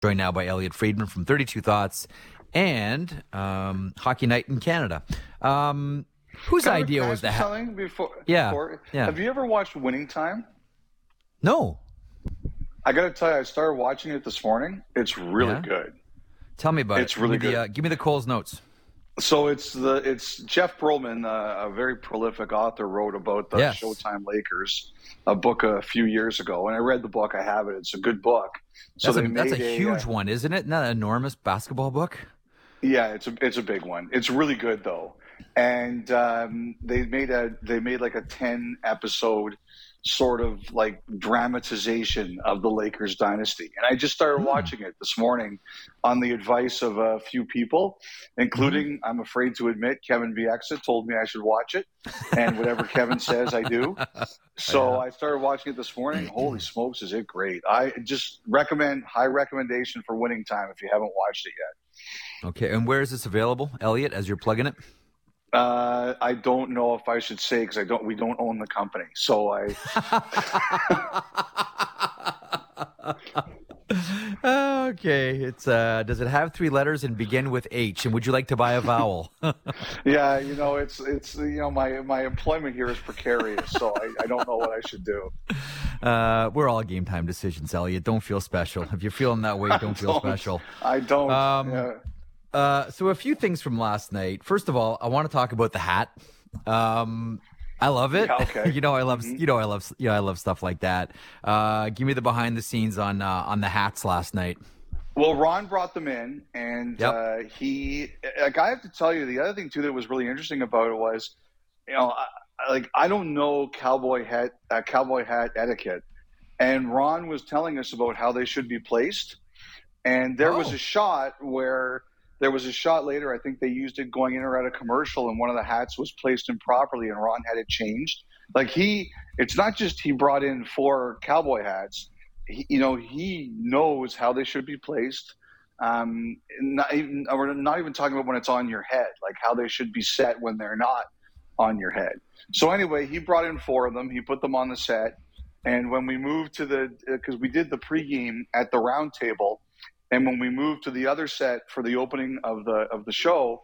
Joined now by Elliot Friedman from 32 Thoughts and Hockey Night in Canada. Whose idea was the hat? Before, have you ever watched Winning Time? No. I got to tell you, I started watching it this morning. It's really good. Tell me about it. It's really good. Give me the Coles notes. So it's Jeff Pearlman, a very prolific author, wrote about the Showtime Lakers, a book a few years ago. And I read the book. I have it. It's a good book. So that's a huge one, isn't it? Not an enormous basketball book. Yeah, it's a big one. It's really good though. And they made like a 10 episode sort of like dramatization of the Lakers dynasty. And I just started watching it this morning on the advice of a few people, including, I'm afraid to admit, Kevin Bieksa told me I should watch it. And whatever Kevin says, I do. So I started watching it this morning. Holy smokes, is it great. I just high recommendation for Winning Time if you haven't watched it yet. Okay, and where is this available, Elliot, as you're plugging it? I don't know if I should say because we don't own the company. So Okay, it's does it have 3 letters and begin with H? And would you like to buy a vowel? Yeah, it's my employment here is precarious, so I don't know what I should do. We're all game time decisions, Elliot. Don't feel special. If you're feeling that way, don't feel special. I don't. So a few things from last night. First of all, I want to talk about the hat. I love it. Yeah, okay. I love stuff like that. Give me the behind the scenes on the hats last night. Well, Ron brought them in, and I have to tell you, the other thing too that was really interesting about it was, I don't know cowboy hat etiquette, and Ron was telling us about how they should be placed, and there was a shot where. There was a shot later, I think they used it going in or out of commercial, and one of the hats was placed improperly, and Ron had it changed. It's not just he brought in 4 cowboy hats. He knows how they should be placed. We're not even talking about when it's on your head, like how they should be set when they're not on your head. So anyway, he brought in 4 of them. He put them on the set. And when we moved to because we did the pregame at the round table, and when we moved to the other set for the opening of the show,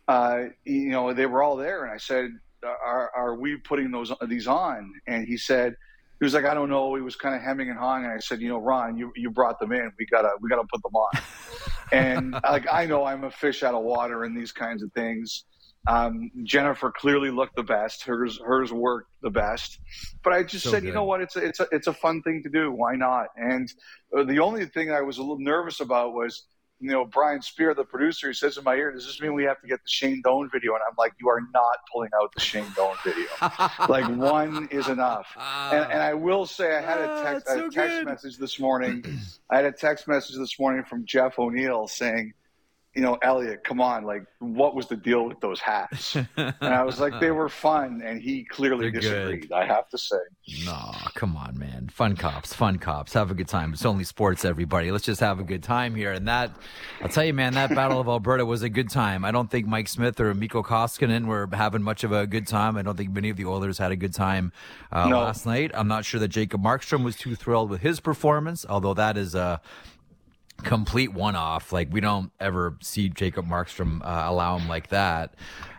they were all there. And I said, "Are we putting these on?" And he was like, "I don't know." He was kind of hemming and hawing. And I said, "Ron, you brought them in. We gotta put them on." And I know I'm a fish out of water in these kinds of things. Jennifer clearly looked the best. Hers worked the best. But I just said, good. You know what? It's a fun thing to do. Why not? And the only thing I was a little nervous about was, Brian Spear, the producer, he says in my ear, "Does this mean we have to get the Shane Doan video?" And I'm like, "You are not pulling out the Shane Doan video. One is enough." And I will say, I had a text message this morning. I had a text message this morning from Jeff O'Neill saying, "Elliot, come on, what was the deal with those hats?" And I was like, "They were fun," and he clearly disagreed, I have to say. No, come on, man. Fun cops. Have a good time. It's only sports, everybody. Let's just have a good time here. And I'll tell you, man, that Battle of Alberta was a good time. I don't think Mike Smith or Mikko Koskinen were having much of a good time. I don't think many of the Oilers had a good time last night. I'm not sure that Jacob Markstrom was too thrilled with his performance, although that is a complete one-off. We don't ever see Jacob Markstrom allow him like that.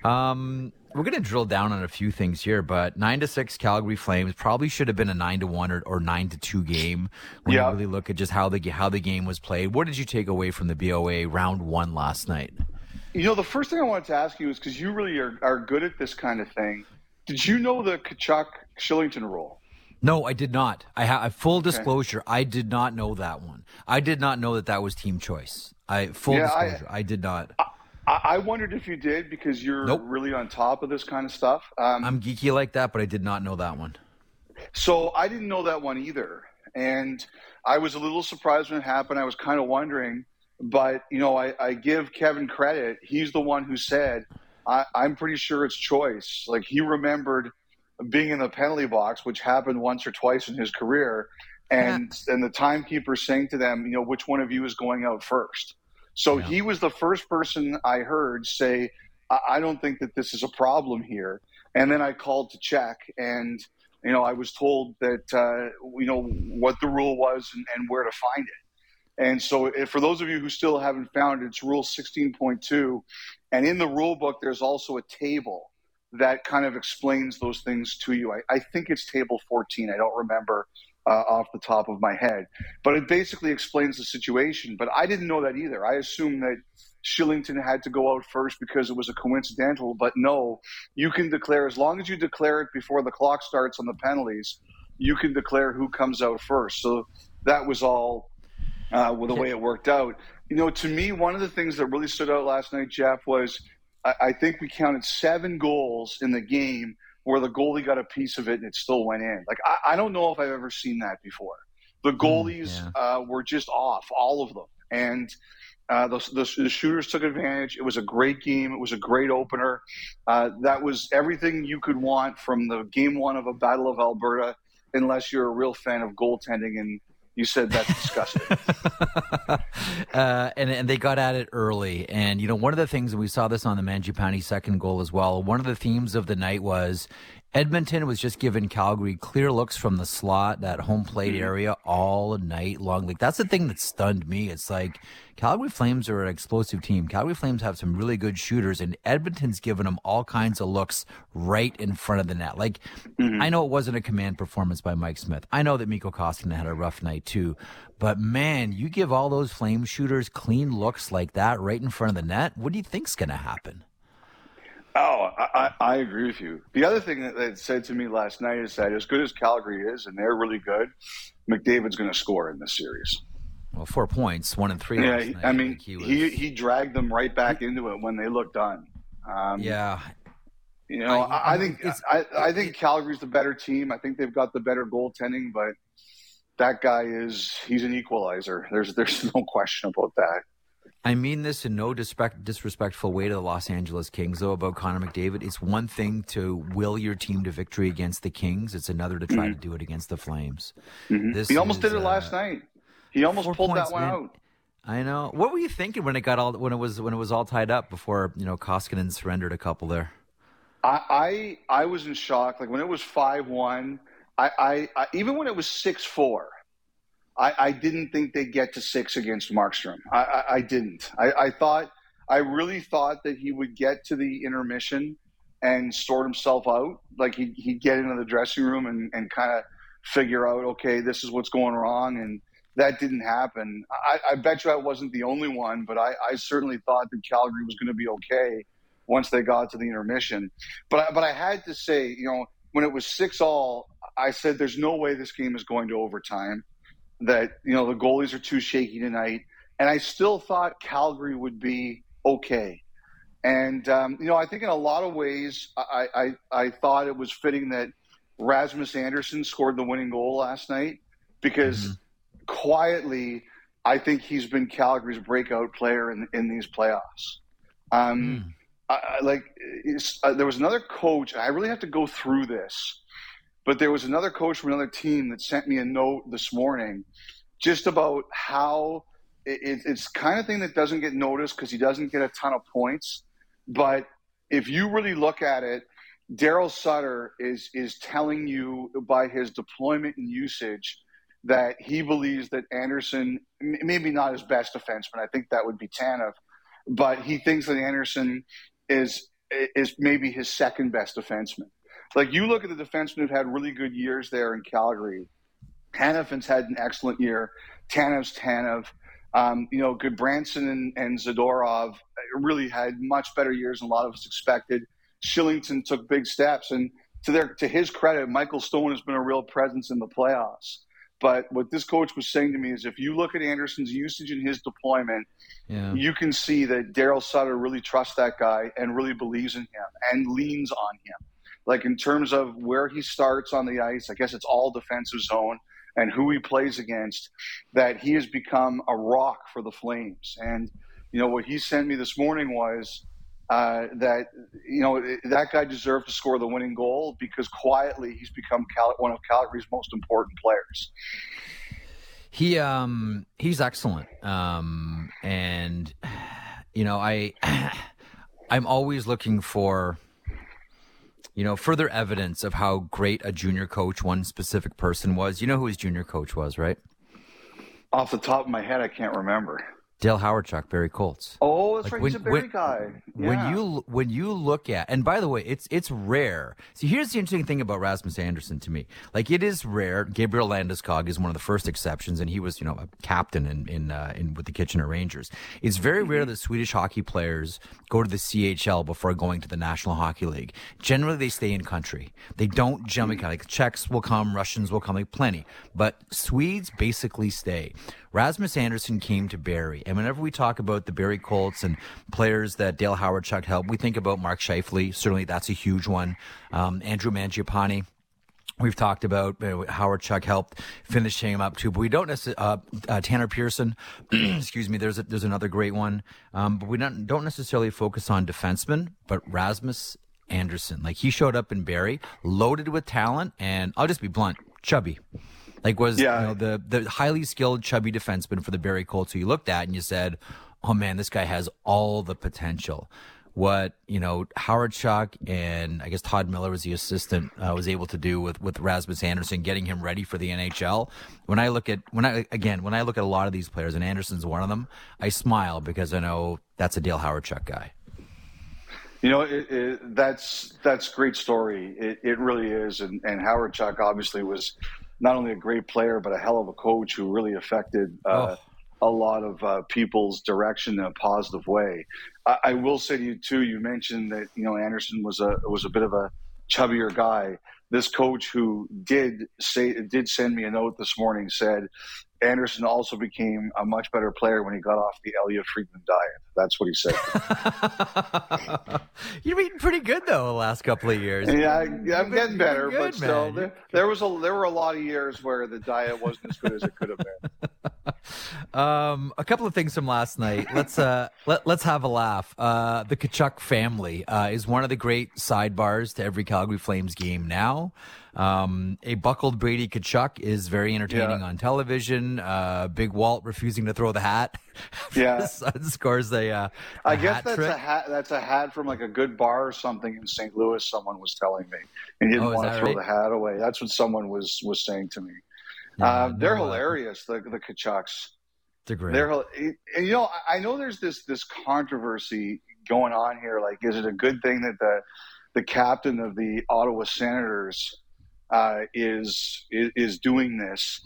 We're going to drill down on a few things here, but 9-6 Calgary Flames probably should have been a 9-1 or 9-2 game when you really look at just how the game was played. What did you take away from the BOA round 1 last night? The first thing I wanted to ask you is, because you really are good at this kind of thing, did you know the Tkachuk-Shillington rule? No, I did not. Full disclosure, I did not know that one. I did not know that was team choice. Disclosure, I did not. I wondered if you did, because you're really on top of this kind of stuff. I'm geeky like that, but I did not know that one. So I didn't know that one either. And I was a little surprised when it happened. I was kind of wondering. But, I give Kevin credit. He's the one who said, I'm pretty sure it's choice. He remembered being in the penalty box, which happened once or twice in his career, and the timekeeper saying to them, which one of you is going out first? So he was the first person I heard say, I don't think that this is a problem here. And then I called to check, and I was told that what the rule was and where to find it. And so for those of you who still haven't found it, it's Rule 16.2. And in the rule book, there's also a table that kind of explains those things to you. I think it's table 14. I don't remember off the top of my head. But it basically explains the situation. But I didn't know that either. I assumed that Shillington had to go out first because it was a coincidental. But no, you can declare, as long as you declare it before the clock starts on the penalties, you can declare who comes out first. So that was all with the way it worked out. To me, one of the things that really stood out last night, Jeff, was I think we counted 7 goals in the game where the goalie got a piece of it and it still went in. Like, I don't know if I've ever seen that before. The goalies were just off, all of them. And the shooters took advantage. It was a great game. It was a great opener. That was everything you could want from the game one of a Battle of Alberta, unless you're a real fan of goaltending and you said that's disgusting. And they got at it early. And, one of the things, and we saw this on the Mangiapane second goal as well, one of the themes of the night was Edmonton was just giving Calgary clear looks from the slot, that home plate area, all night long. Like, that's the thing that stunned me. It's like Calgary Flames are an explosive team. Calgary Flames have some really good shooters, and Edmonton's giving them all kinds of looks right in front of the net. Like, I know it wasn't a command performance by Mike Smith. I know that Mikko Koskinen had a rough night too. But, man, you give all those Flame shooters clean looks like that right in front of the net, what do you think's going to happen? Oh, I agree with you. The other thing that it said to me last night is that as good as Calgary is, and they're really good, McDavid's going to score in this series. Well, 4 points, 1 and 3. Yeah, last night. I mean, he dragged them right back into it when they looked done. Yeah. I think Calgary's the better team. I think they've got the better goaltending, but that guy he's an equalizer. There's no question about that. I mean this in no disrespectful way to the Los Angeles Kings, though, about Connor McDavid. It's one thing to will your team to victory against the Kings. It's another to try to do it against the Flames. He almost did it last night. He almost pulled that one out. I know. What were you thinking when it was all tied up before Koskinen surrendered a couple there? I was in shock. Like when it was 5-1, I even when it was 6-4. I didn't think they'd get to 6 against Markstrom. I didn't. I really thought that he would get to the intermission and sort himself out. Like he'd get into the dressing room and kind of figure out, okay, this is what's going wrong. And that didn't happen. I bet you I wasn't the only one, but I certainly thought that Calgary was going to be okay once they got to the intermission. But I had to say, when it was 6-6, I said there's no way this game is going to overtime. That, the goalies are too shaky tonight. And I still thought Calgary would be okay. And, I think in a lot of ways, I thought it was fitting that Rasmus Andersson scored the winning goal last night because quietly, I think he's been Calgary's breakout player in these playoffs. There was another coach, and I really have to go through this. But there was another coach from another team that sent me a note this morning just about how it's kind of thing that doesn't get noticed because he doesn't get a ton of points. But if you really look at it, Daryl Sutter is telling you by his deployment and usage that he believes that Anderson, maybe not his best defenseman, I think that would be Tanev, but he thinks that Anderson is maybe his second best defenseman. Like, you look at the defensemen who've had really good years there in Calgary. Hanifin's had an excellent year. Tanev's Tanev. Goodbranson and Zadorov really had much better years than a lot of us expected. Shillington took big steps. And to his credit, Michael Stone has been a real presence in the playoffs. But what this coach was saying to me is if you look at Anderson's usage and his deployment, you can see that Daryl Sutter really trusts that guy and really believes in him and leans on him. Like in terms of where he starts on the ice, I guess it's all defensive zone, and who he plays against, that he has become a rock for the Flames. And, what he sent me this morning was that guy deserved to score the winning goal because quietly he's become one of Calgary's most important players. He's excellent. I'm always looking for further evidence of how great a junior coach one specific person was. You know who his junior coach was, right? Off the top of my head, I can't remember. Dale Hawerchuk, Barrie Colts. Oh, that's right. He's a Barrie guy. Yeah. When you look at, and by the way, it's rare. See, here's the interesting thing about Rasmus Andersson to me. Like, it is rare. Gabriel Landeskog is one of the first exceptions, and he was, a captain in with the Kitchener Rangers. It's very rare that Swedish hockey players go to the CHL before going to the National Hockey League. Generally, they stay in country. They don't jump. Like, Czechs will come, Russians will come, like plenty, but Swedes basically stay. Rasmus Andersson came to Barrie, and whenever we talk about the Barrie Colts and players that Dale Hawerchuk helped, we think about Mark Scheifele. Certainly, that's a huge one. Andrew Mangiapane. We've talked about Hawerchuk helped finishing him up too, but we don't necessarily. Tanner Pearson, excuse me. There's another great one, but we don't necessarily focus on defensemen. But Rasmus Andersson, like, he showed up in Barrie, loaded with talent, and I'll just be blunt, chubby. Like, the highly skilled, chubby defenseman for the Barrie Colts who you looked at and you said, oh, man, this guy has all the potential. What, Hawerchuk and I guess Todd Miller was the assistant was able to do with Rasmus Andersson, getting him ready for the NHL. When I look at a lot of these players, and Anderson's one of them, I smile because I know that's a Dale Hawerchuk guy. That's a great story. It really is. And Hawerchuk obviously was not only a great player, but a hell of a coach who really affected a lot of people's direction in a positive way. I will say to you too, you mentioned that, Andersson was a bit of a chubbier guy. This coach who did send me a note this morning said Andersson also became a much better player when he got off the Elliotte Friedman diet. That's what he said. You're eating pretty good though the last couple of years. Yeah, I'm getting better, but still, there were a lot of years where the diet wasn't as good as it could have been. A couple of things from last night. Let's have a laugh. The Tkachuk family is one of the great sidebars to every Calgary Flames game now. A buckled Brady Tkachuk is very entertaining on television. Big Walt refusing to throw the hat. Yeah, his son scores a I guess that's trick. a hat. That's a hat from like a good bar or something in St. Louis. Someone was telling me, and he didn't want to throw the hat away. That's what someone was saying to me. They're hilarious. The Tkachuks. They're great. And I know there's this controversy going on here. Like, is it a good thing that the captain of the Ottawa Senators is doing this?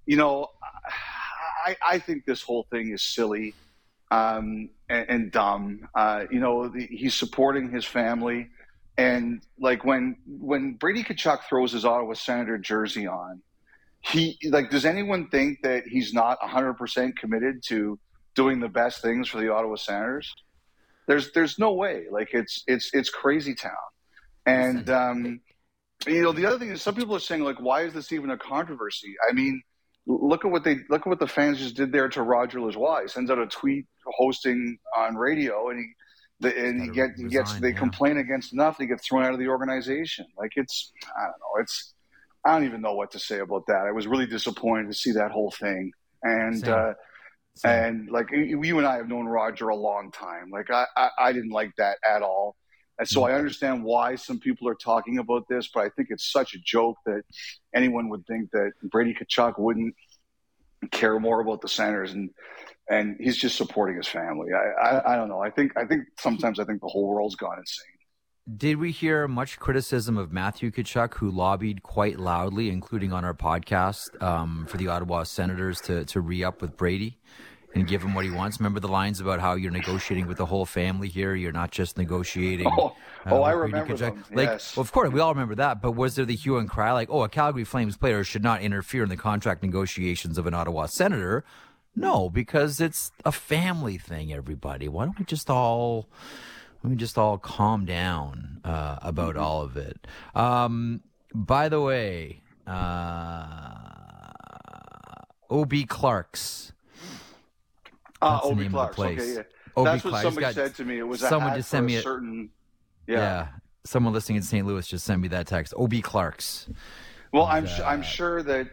I think this whole thing is silly and dumb. He's supporting his family, and like when Brady Tkachuk throws his Ottawa Senator jersey on, does anyone think that he's not 100% committed to doing the best things for the Ottawa Senators? There's no way. Like, it's crazy town. And the other thing is, some people are saying, like, why is this even a controversy? I mean, look at what the fans just did there to Roger Lajoie. He sends out a tweet hosting on radio, and they complain against enough, they get thrown out of the organization. Like, I don't know. I don't even know what to say about that. I was really disappointed to see that whole thing. And Same. And like, you and I have known Roger a long time. Like, I didn't like that at all. And so I understand why some people are talking about this, but I think it's such a joke that anyone would think that Brady Tkachuk wouldn't care more about the Senators, and he's just supporting his family. I don't know. I think sometimes the whole world's gone insane. Did we hear much criticism of Matthew Tkachuk, who lobbied quite loudly, including on our podcast, for the Ottawa Senators to re-up with Brady and give him what he wants? Remember the lines about how you're negotiating with the whole family here? You're not just negotiating. I remember them. Yes. Well, of course, we all remember that. But was there the hue and cry like, a Calgary Flames player should not interfere in the contract negotiations of an Ottawa Senator? No, because it's a family thing, everybody. Why don't we just all calm down about all of it? By the way, O.B. Clark's. That's the name of the place. Okay, yeah. Clark's. That's what somebody said to me. It was someone just sent me a certain. Yeah. Someone listening in St. Louis just sent me that text. O.B. Clark's. Well, I'm sure that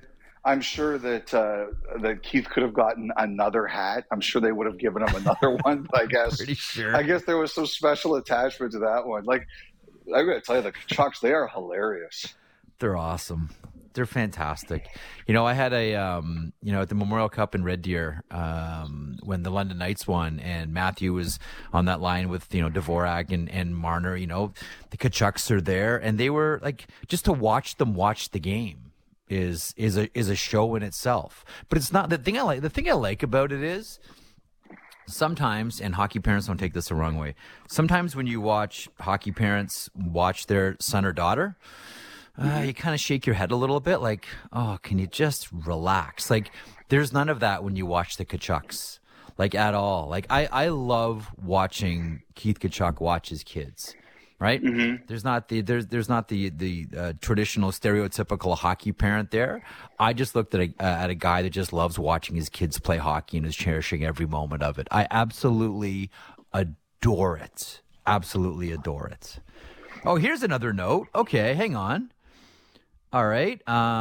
Keith could have gotten another hat. I'm sure they would have given him another one. I guess. Pretty sure. I guess there was some special attachment to that one. Like, I'm going to tell you, the Tkachuks, they are hilarious. They're awesome. they're fantastic. You know, I had a at the Memorial Cup in Red Deer when the London Knights won, and Matthew was on that line with Dvorak and Marner. You know, the Tkachuks are there, and they were like, just to watch them watch the game is a show in itself. But it's not the thing I like about it is, sometimes, and hockey parents don't take this the wrong way, sometimes when you watch hockey parents watch their son or daughter, you kind of shake your head a little bit like, oh, can you just relax? Like, there's none of that when you watch the Tkachuks, like, at all. Like, I love watching Keith Tkachuk watch his kids, right? Mm-hmm. There's not the traditional stereotypical hockey parent there. I just looked at a guy that just loves watching his kids play hockey and is cherishing every moment of it. I absolutely adore it. Absolutely adore it. Oh, here's another note. Okay, hang on. All right.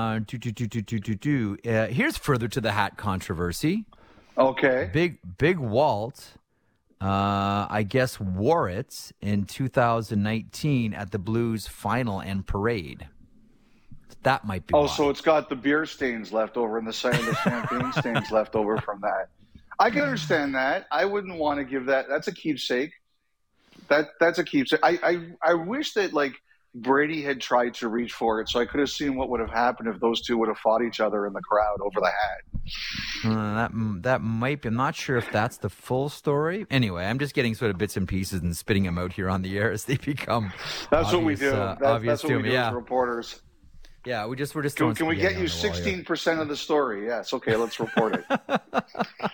Here's further to the hat controversy. Okay. Big Walt, I guess, wore it in 2019 at the Blues final and parade. That might be why. So it's got the beer stains left over and the champagne stains left over from that. I can understand that. I wouldn't want to give that. That's a keepsake. That's a keepsake. I wish that, like, Brady had tried to reach for it, so I could have seen what would have happened if those two would have fought each other in the crowd over the hat. That might be. I'm not sure if that's the full story. Anyway, I'm just getting sort of bits and pieces and spitting them out here on the air as they become. That's obvious, what we do. That's what we do as reporters. Yeah, we're just. Can we get you 16% of the story? Yes. Okay, let's report it.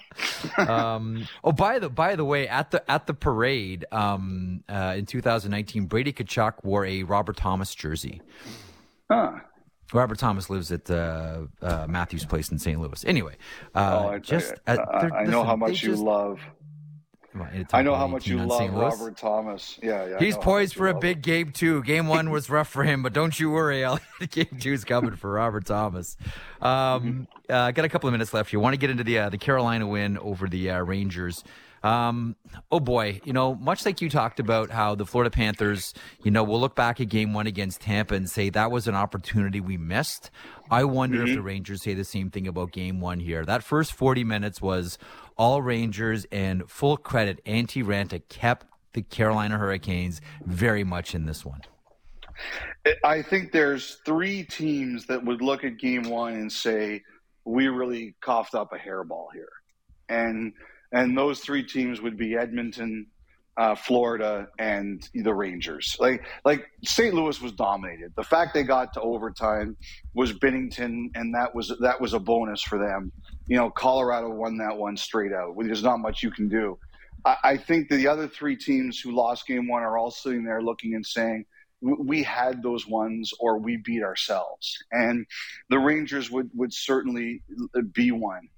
By the way, at the parade in 2019, Brady Tkachuk wore a Robert Thomas jersey. Huh. Robert Thomas lives at Matthew's place in St. Louis. Anyway, I know how much you love. I know how much you love Robert Thomas. Yeah. He's poised for a big game 2. Game 1 was rough for him, but don't you worry, Elliot. Game 2 is coming for Robert Thomas. Got a couple of minutes left here. Want to get into the Carolina win over the Rangers. Oh boy, much like you talked about how the Florida Panthers, we'll look back at game 1 against Tampa and say that was an opportunity we missed. I wonder if the Rangers say the same thing about game 1 here. That first 40 minutes was all Rangers, and full credit, Antti Raanta kept the Carolina Hurricanes very much in this one. I think there's 3 teams that would look at game 1 and say, we really coughed up a hairball here. And those 3 teams would be Edmonton, Florida, and the Rangers. Like St. Louis was dominated. The fact they got to overtime was Binnington, and that was a bonus for them. Colorado won that one straight out. There's not much you can do. I think the other 3 teams who lost game 1 are all sitting there looking and saying, we had those ones, or we beat ourselves. And the Rangers would certainly be one.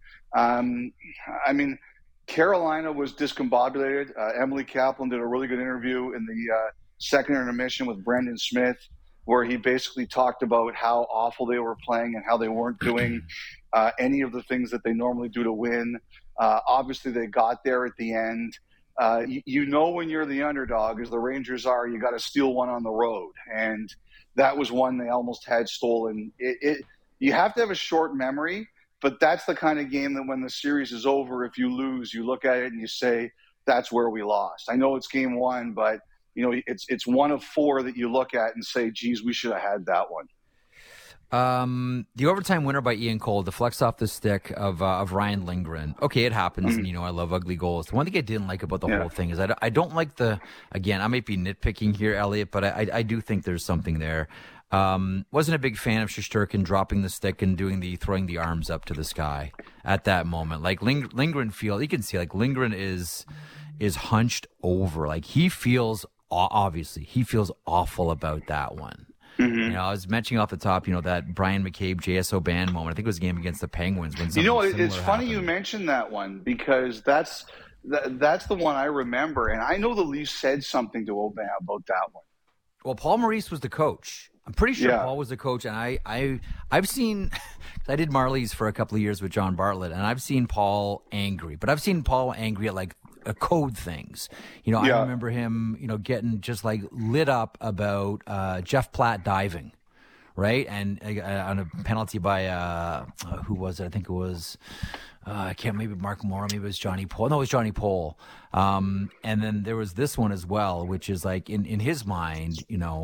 Carolina was discombobulated. Emily Kaplan did a really good interview in the second intermission with Brendan Smith, where he basically talked about how awful they were playing and how they weren't doing any of the things that they normally do to win. Obviously, they got there at the end. When you're the underdog, as the Rangers are, you got to steal one on the road. And that was one they almost had stolen. You have to have a short memory. But that's the kind of game that when the series is over, if you lose, you look at it and you say, that's where we lost. I know it's game 1, but it's one of 4 that you look at and say, geez, we should have had that one. The overtime winner by Ian Cole deflects off the stick of Ryan Lindgren. Okay, it happens, and I love ugly goals. The one thing I didn't like about the whole thing is I don't like again, I might be nitpicking here, Elliot, but I do think there's something there. Wasn't a big fan of Shesterkin dropping the stick and throwing the arms up to the sky at that moment. Like Lindgren you can see like Lindgren is hunched over. Like he feels awful about that one. Mm-hmm. I was mentioning off the top, that Brian McCabe, JSO band moment. I think it was a game against the Penguins. When it's funny you mentioned that one because that's the one I remember. And I know the Leafs said something to Aubin about that one. Well, Paul Maurice was the coach. I'm pretty sure Paul was the coach, and I've seen – I did Marlies for a couple of years with John Bartlett, and I've seen Paul angry. But I've seen Paul angry at, like, code things. I remember him, getting just, like, lit up about Jeff Platt diving, right? And on a penalty by who was it? I think it was. I can't, maybe Mark Moore, maybe it was Johnny Poole. No, it was Johnny Poole. And then there was this one as well, which is like in his mind,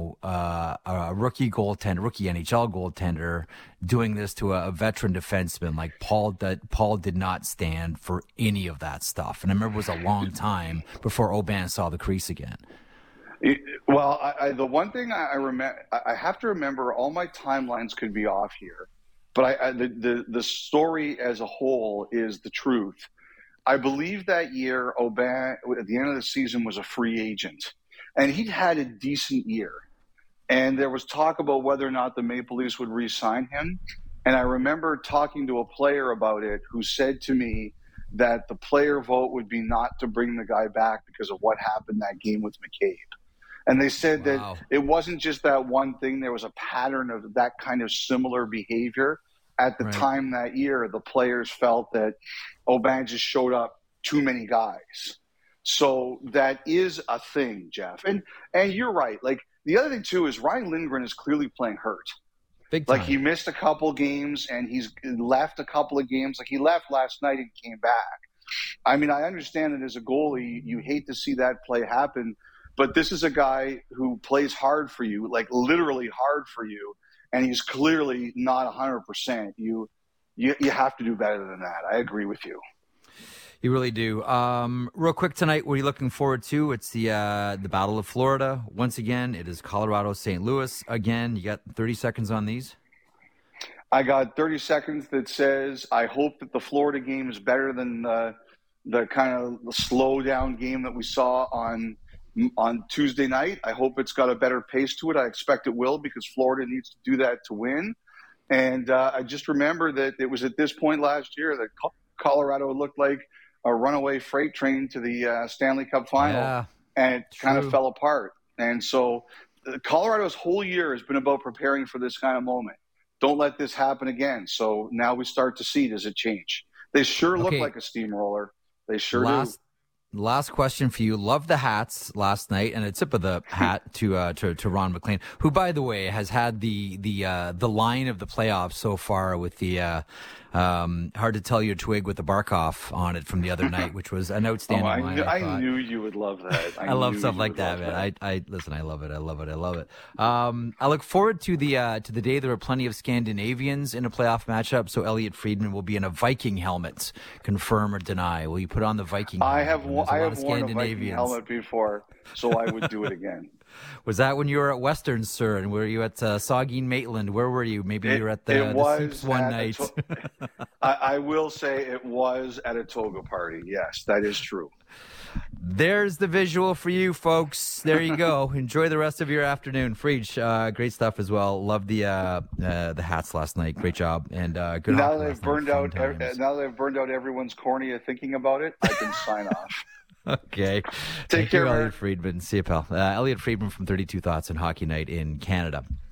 a rookie NHL goaltender doing this to a veteran defenseman. Like Paul did not stand for any of that stuff. And I remember it was a long time before Aubin saw the crease again. Well, the one thing I remember, I have to remember, all my timelines could be off here. But the story as a whole is the truth. I believe that year Aubin, at the end of the season, was a free agent. And he'd had a decent year. And there was talk about whether or not the Maple Leafs would re-sign him. And I remember talking to a player about it who said to me that the player vote would be not to bring the guy back because of what happened that game with McCabe. And they said that it wasn't just that one thing. There was a pattern of that kind of similar behavior. At the time that year, the players felt that Aubin just showed up too many guys. So that is a thing, Jeff. And you're right. Like, the other thing, too, is Ryan Lindgren is clearly playing hurt. Big time. Like, he missed a couple games, and he's left a couple of games. Like, he left last night and came back. I mean, I understand that as a goalie, you hate to see that play happen. But this is a guy who plays hard for you, like literally hard for you. And he's clearly not 100%. You have to do better than that. I agree with you. You really do. Real quick tonight, what are you looking forward to? It's the Battle of Florida. Once again, it is Colorado, St. Louis. Again, you got 30 seconds on these? I got 30 seconds that says, I hope that the Florida game is better than the kind of slow down game that we saw on Tuesday night. I hope it's got a better pace to it. I expect it will, because Florida needs to do that to win. And I just remember that it was at this point last year that Colorado looked like a runaway freight train to the Stanley Cup final, and it kind of fell apart. And so Colorado's whole year has been about preparing for this kind of moment. Don't let this happen again. So now we start to see, does it change? They sure look like a steamroller. They sure do. Last question for you. Love the hats last night, and a tip of the hat to Ron McLean, who, by the way, has had the line of the playoffs so far with the hard to tell your twig with the Barkov on it from the other night, which was an outstanding line. I knew you would love that. I love stuff like that, man. I listen. I love it. I love it. I look forward to the day there are plenty of Scandinavians in a playoff matchup. So Elliot Friedman will be in a Viking helmet. Confirm or deny? Will you put on the Viking helmet? I have worn a Viking helmet before, so I would do it again. Was that when you were at Western, sir? And were you at Saugeen Maitland? Where were you? Maybe you were at the Soups one night. I will say it was at a toga party. Yes, that is true. There's the visual for you, folks. There you go. Enjoy the rest of your afternoon. Friedge, great stuff as well. Love the hats last night. Great job. And good. Now that they've burned out everyone's cornea thinking about it, I can sign off. Okay. Take care, Elliot Friedman. See you, pal. Elliot Friedman from 32 Thoughts on Hockey Night in Canada.